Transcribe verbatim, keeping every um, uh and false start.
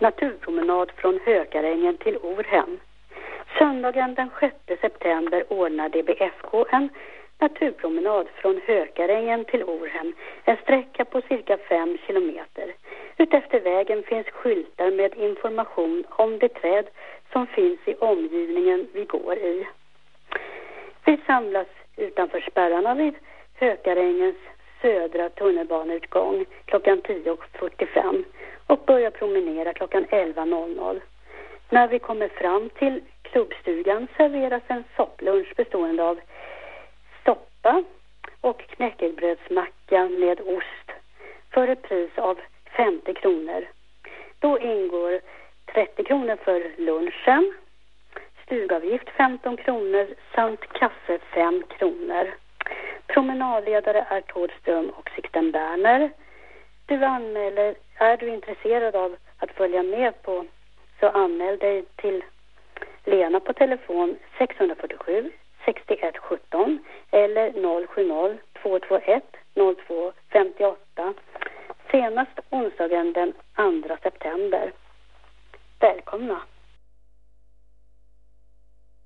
naturpromenad från Hökarängen till Orhem. Söndagen den sjätte september ordnar D B F K en naturpromenad från Hökarängen till Orhem, en sträcka på cirka fem kilometer. Utefter vägen finns skyltar med information om de träd som finns i omgivningen vi går i. Vi samlas utanför spärrarna vid Hökarängens södra tunnelbaneutgång klockan tio fyrtiofem och börjar promenera klockan elva. När vi kommer fram till klubbstugan serveras en sopplunch bestående av soppa och knäckebrödsmacka med ost för ett pris av femtio kronor. Då ingår trettio kronor för lunchen, stugavgift femton kronor samt kaffe fem kronor. Promenadledare är Tordström och Sixten Berner. Du anmäler, är du intresserad av att följa med på, så anmäl dig till Lena på telefon sex fyra sju sextioett sjutton eller noll sju noll två två ett noll två fem åtta senast onsdagen den andra september. Välkomna!